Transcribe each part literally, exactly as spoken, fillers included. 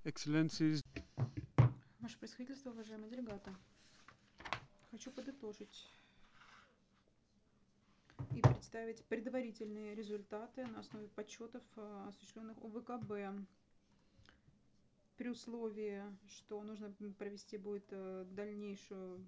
Excellencies, Ваше Превосходительство, уважаемые делегаты, хочу подытожить и представить предварительные результаты на основе подсчетов, осуществленных ОВКБ. При условии, что нужно провести будет дальнейшую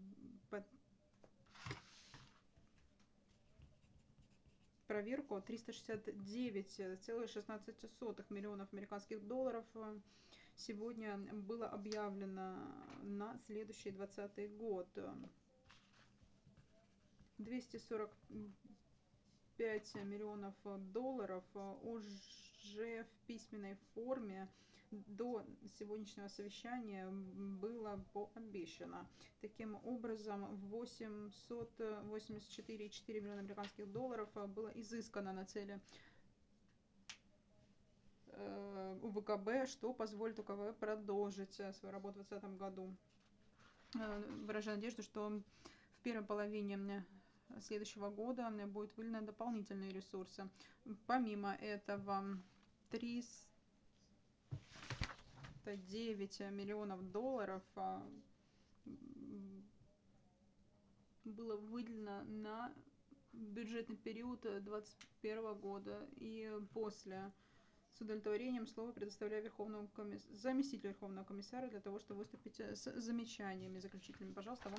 проверку, триста шестьдесят девять целых шестнадцать сотых миллионов американских долларов сегодня было объявлено на следующий двадцатый год. двести сорок пять миллионов долларов уже в письменной форме до сегодняшнего совещания было пообещано. Таким образом, восемьсот восемьдесят четыре целых четыре десятых миллиона американских долларов было изыскано на цели УВКБ, что позволит УКБ продолжить свою работу в двадцатом году. Выражаю надежду, что в первой половине следующего года будет выделены дополнительные ресурсы. Помимо этого, триста девять миллионов долларов было выделено на бюджетный период двадцать первого года и после. С удовлетворением слово предоставляю Верховному комисс... заместителю Верховного комиссара для того, чтобы выступить с замечаниями заключительными. Пожалуйста, вам